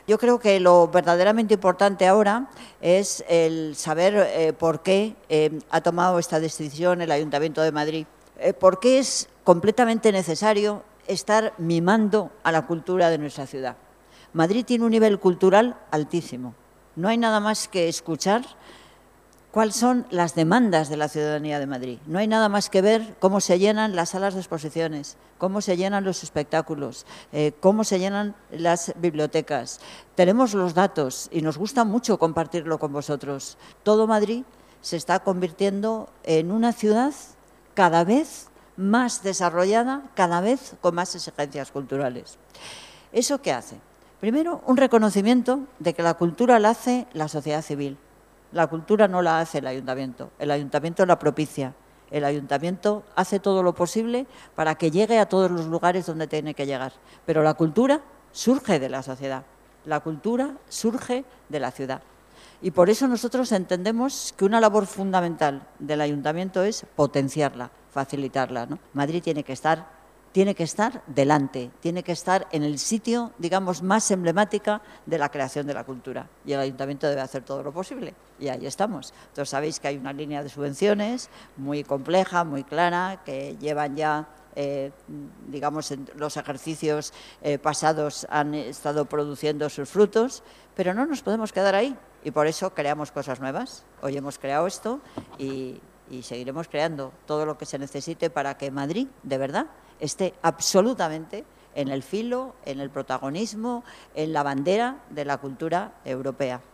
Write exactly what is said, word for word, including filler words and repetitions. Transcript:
Yo creo que lo verdaderamente importante ahora es el saber eh, por qué eh, ha tomado esta decisión el Ayuntamiento de Madrid, eh, por qué es completamente necesario estar mimando a la cultura de nuestra ciudad. Madrid tiene un nivel cultural altísimo. No hay nada más que escuchar cuáles son las demandas de la ciudadanía de Madrid. No hay nada más que ver cómo se llenan las salas de exposiciones, cómo se llenan los espectáculos, eh, cómo se llenan las bibliotecas. Tenemos los datos y nos gusta mucho compartirlo con vosotros. Todo Madrid se está convirtiendo en una ciudad cada vez más desarrollada, cada vez con más exigencias culturales. ¿Eso qué hace? Primero, un reconocimiento de que la cultura la hace la sociedad civil. La cultura no la hace el Ayuntamiento, el Ayuntamiento la propicia. El Ayuntamiento hace todo lo posible para que llegue a todos los lugares donde tiene que llegar. Pero la cultura surge de la sociedad, la cultura surge de la ciudad. Y por eso nosotros entendemos que una labor fundamental del Ayuntamiento es potenciarla, facilitarla, ¿no? Madrid tiene que estar tiene que estar delante, tiene que estar en el sitio, digamos, más emblemática de la creación de la cultura. Y el Ayuntamiento debe hacer todo lo posible. Y ahí estamos. Entonces, sabéis que hay una línea de subvenciones muy compleja, muy clara, que llevan ya, eh, digamos, en los ejercicios eh, pasados han estado produciendo sus frutos, pero no nos podemos quedar ahí. Y por eso creamos cosas nuevas. Hoy hemos creado esto y, y seguiremos creando todo lo que se necesite para que Madrid, de verdad, esté absolutamente en el filo, en el protagonismo, en la bandera de la cultura europea.